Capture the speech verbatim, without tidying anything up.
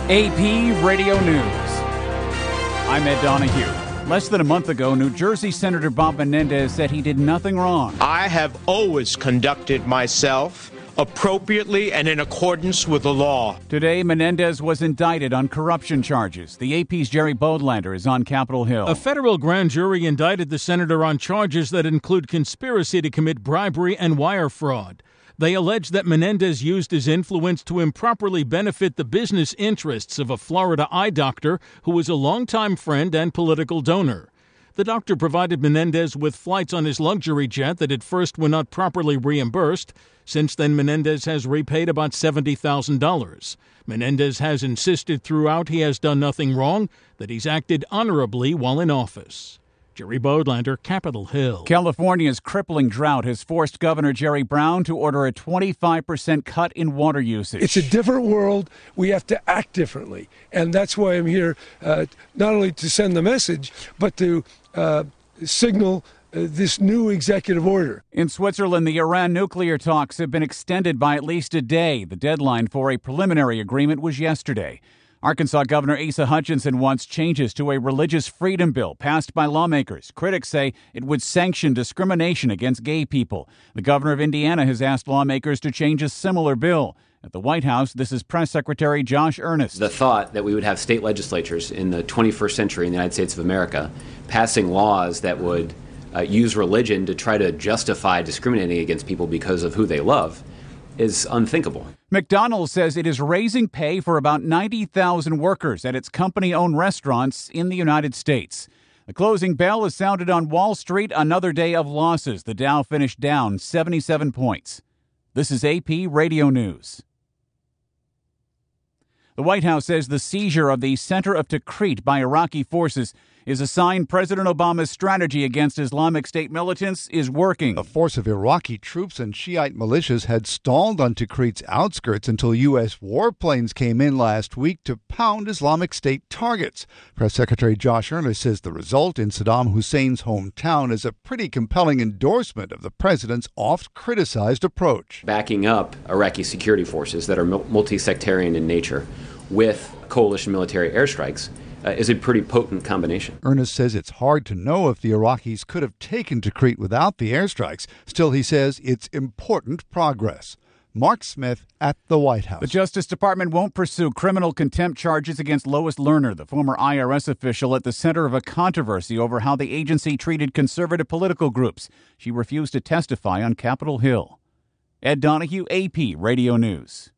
A P Radio News. I'm Ed Donahue. Less than a month ago, New Jersey Senator Bob Menendez said he did nothing wrong. I have always conducted myself appropriately and in accordance with the law. Today, Menendez was indicted on corruption charges. The A P's Jerry Bodlander is on Capitol Hill. A federal grand jury indicted the senator on charges that include conspiracy to commit bribery and wire fraud. They allege that Menendez used his influence to improperly benefit the business interests of a Florida eye doctor who was a longtime friend and political donor. The doctor provided Menendez with flights on his luxury jet that at first were not properly reimbursed. Since then, Menendez has repaid about seventy thousand dollars. Menendez has insisted throughout he has done nothing wrong, that he's acted honorably while in office. Jerry Bodlander, Capitol Hill. California's crippling drought has forced Governor Jerry Brown to order a twenty-five percent cut in water usage. It's a different world. We have to act differently. And that's why I'm here, uh, not only to send the message, but to uh, signal uh, this new executive order. In Switzerland, the Iran nuclear talks have been extended by at least a day. The deadline for a preliminary agreement was yesterday. Arkansas Governor Asa Hutchinson wants changes to a religious freedom bill passed by lawmakers. Critics say it would sanction discrimination against gay people. The governor of Indiana has asked lawmakers to change a similar bill. At the White House, this is Press Secretary Josh Earnest. The thought that we would have state legislatures in the twenty-first century in the United States of America passing laws that would uh, use religion to try to justify discriminating against people because of who they love is unthinkable. McDonald's says it is raising pay for about ninety thousand workers at its company-owned restaurants in the United States. The closing bell has sounded on Wall Street. Another day of losses. The Dow finished down seventy-seven points. This is A P Radio News. The White House says the seizure of the center of Tikrit by Iraqi forces is a sign President Obama's strategy against Islamic State militants is working. A force of Iraqi troops and Shiite militias had stalled on Tikrit's outskirts until U S warplanes came in last week to pound Islamic State targets. Press Secretary Josh Earnest says the result in Saddam Hussein's hometown is a pretty compelling endorsement of the president's oft-criticized approach. Backing up Iraqi security forces that are multi-sectarian in nature with coalition military airstrikes Uh, is a pretty potent combination. Earnest says it's hard to know if the Iraqis could have taken Tikrit without the airstrikes. Still, he says it's important progress. Mark Smith at the White House. The Justice Department won't pursue criminal contempt charges against Lois Lerner, the former I R S official at the center of a controversy over how the agency treated conservative political groups. She refused to testify on Capitol Hill. Ed Donahue, A P Radio News.